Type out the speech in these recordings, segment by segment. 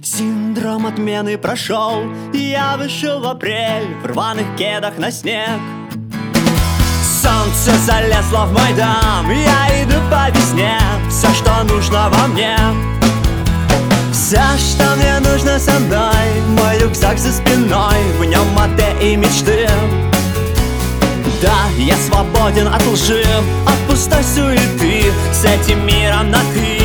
Синдром отмены прошел, я вышел в апрель в рваных кедах на снег. Солнце залезло в мой дом, я иду по весне. Все, что нужно во мне, все, что мне нужно со мной. Мой рюкзак за спиной, в нем моде и мечты. Да, я свободен от лжи, от пустой суеты. С этим миром на «ты».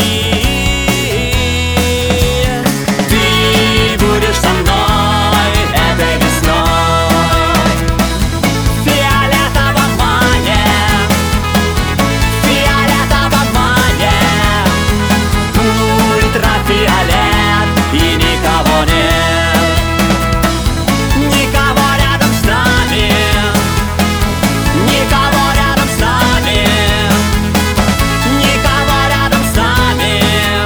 Ты будешь со мной этой весной, в фиолетовом мае, в фиолетовом мае. Ультрафиолет, и никого нет, никого рядом с нами, никого рядом с нами, никого рядом с нами.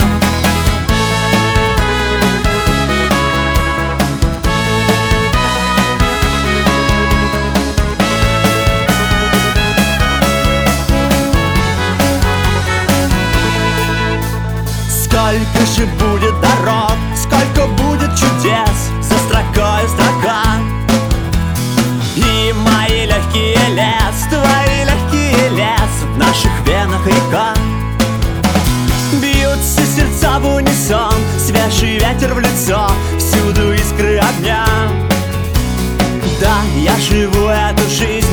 Сколько же будет дорог, сколько будет чудес, за строкою строка. И мои легкие лес, твои легкие лес, в наших венах река. Бьются сердца в унисон, свежий ветер в лицо, всюду искры огня. Да, я живу эту жизнь